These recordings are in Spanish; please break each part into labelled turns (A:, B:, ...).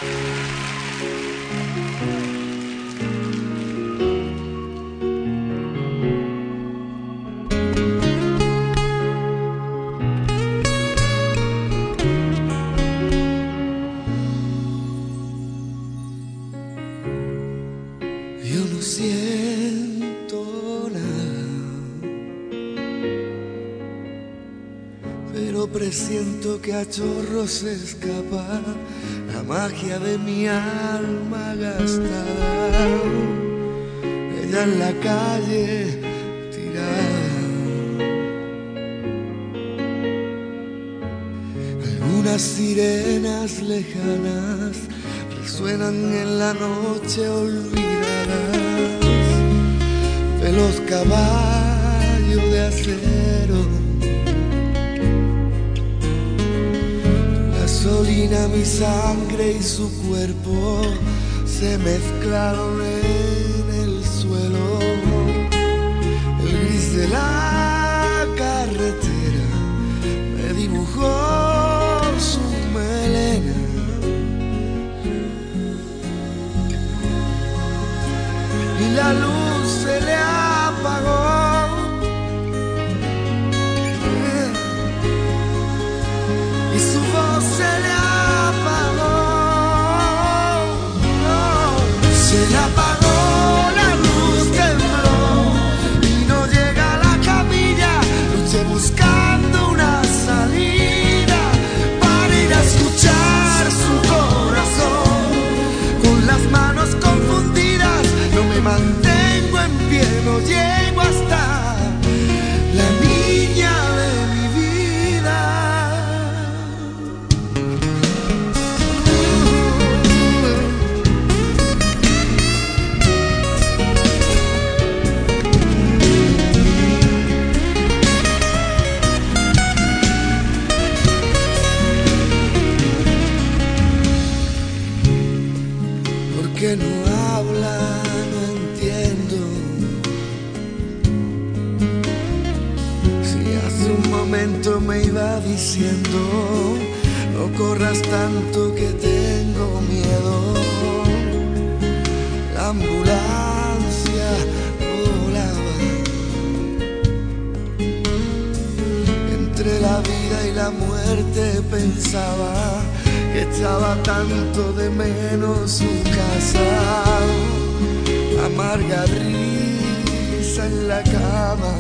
A: Yo no siento nada, pero presiento que a chorros se escapa la magia de mi alma gastada. Ella en la calle tirada, algunas sirenas lejanas resuenan en la noche olvidadas de los caballos de acero. La gasolina, mi sangre y su cuerpo se mezclaron en el suelo. El gris de la carretera me dibujó su melena. Y la luz se le apagó. Y su voz se le apagó. Se le apagó la luz, tembló y no llega a la camilla. Luché buscando una salida para ir a escuchar su corazón. Con las manos confundidas no me mantengo en pie, no llego hasta la niña de mi vida. ¿Por qué no habla? No entiendo. Si hace un momento me iba diciendo: no corras tanto que tengo miedo. La ambulancia volaba entre la vida y la muerte. Pensaba que echaba tanto de menos su casa. Amarga risa en la cama.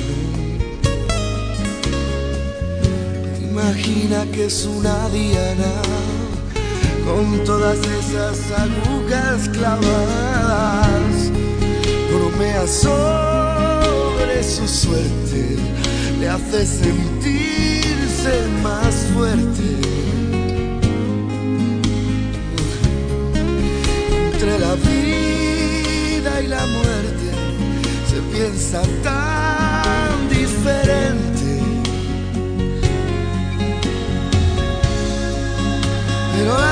A: Imagina que es una diana con todas esas agujas clavadas. Bromea sobre su suerte, le hace sentirse más fuerte. Entre la vida y la muerte se piensa tan diferente, pero